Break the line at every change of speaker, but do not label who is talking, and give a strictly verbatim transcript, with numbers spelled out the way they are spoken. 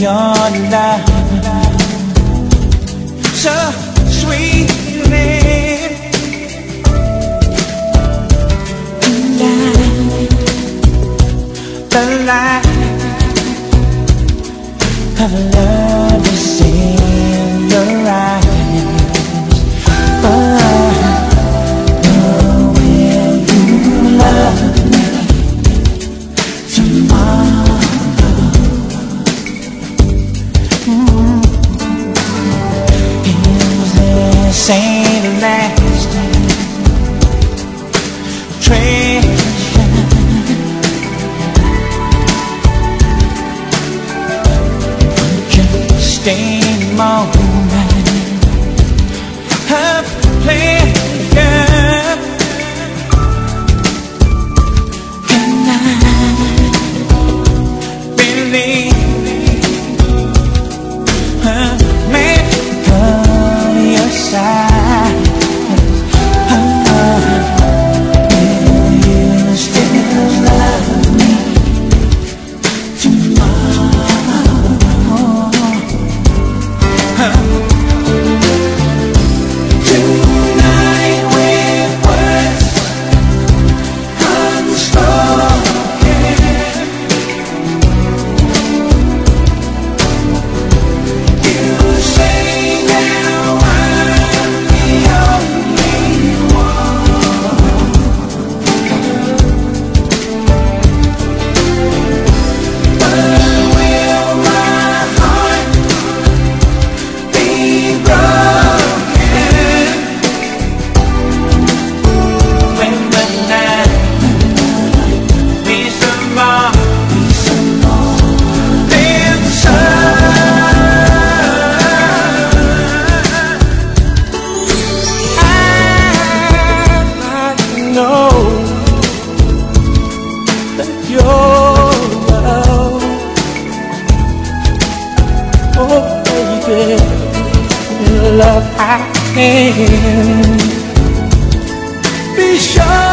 your love so sweetly. The light of love is in your eyes. Oh, oh, will you love me tomorrow? Mm-hmm. Is this ain't lasting treasure? Stay moment of pleasure, and I believe a man on your side. Oh, will you still love me tomorrow? Tonight with words unspoken, you say now I'm the only one, but will my heart be broken when the night be some more, then some? I know that your love, oh baby, love I can be sure.